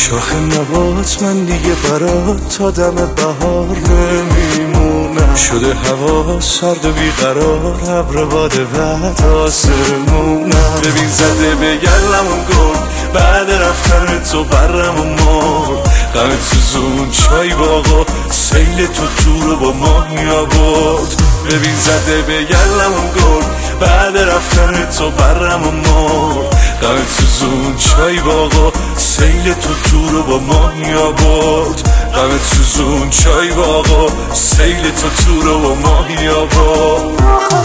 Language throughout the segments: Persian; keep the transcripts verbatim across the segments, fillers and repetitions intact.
شاخ نبات من دیگه برات تا دم بهار نمیمونم. شده هوا سرد و بیقرار، ابر باد بعد آسمونم. ببین زده به گلمون گل، بعد رفتن تو برم و مرد. غمت سوزون چای باغا، سیل تو تو رو با ماهی آورد. ببین زده به گلمون گل، بعد رفتن تو برم و مرد. غمت سوزون چای باغا، سیل تو تو رو با ماهی آورد. غمت سوزون چای باغا، سیل تو تو رو با ماهی آورد.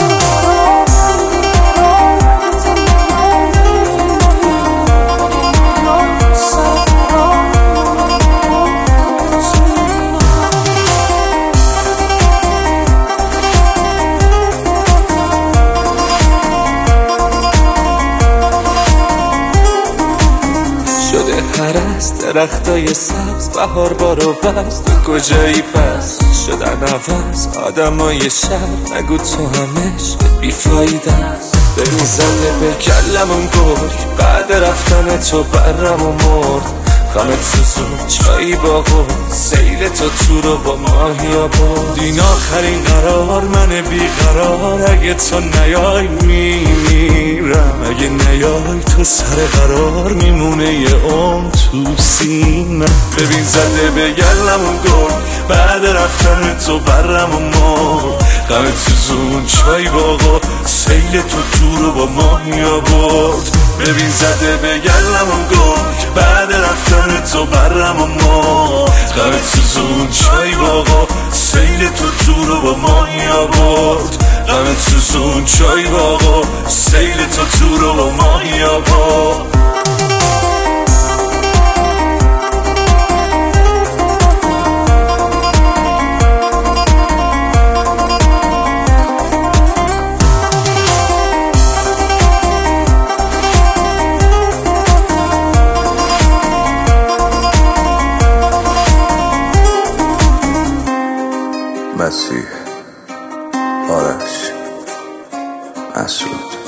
شده هرست درختای سبز، بهار بارو بست. تو کجایی پس شدن عوض آدمای شهر؟ نگو تو همش بیفایده است. ببین زده به کلمون گل، بعد رفتن تو برم و مرد. غمت سوزون چایی باغو، سیل تو تو رو با ماهی آورد. این آخرین قرار من بیقرار، اگه تو نیای میمیرم. اگه نیای تو سر قرار میمونه یه عمر تو سینه. ببین زده به گلمون گل، بعد رفتن تو برم و مرد. غمت سوزون چای باغا، سیل تو تو رو با ماهی آورد. ببین زده به گلمون گل، بعد رفتن تو برم و مرد. غمت سوزون چای باغا، سیل تو تو رو با ماهی آورد. غمت سوزون چای باغا، سیل تو تو رو با ماهی آورد. مسیح، آرش، مسعود.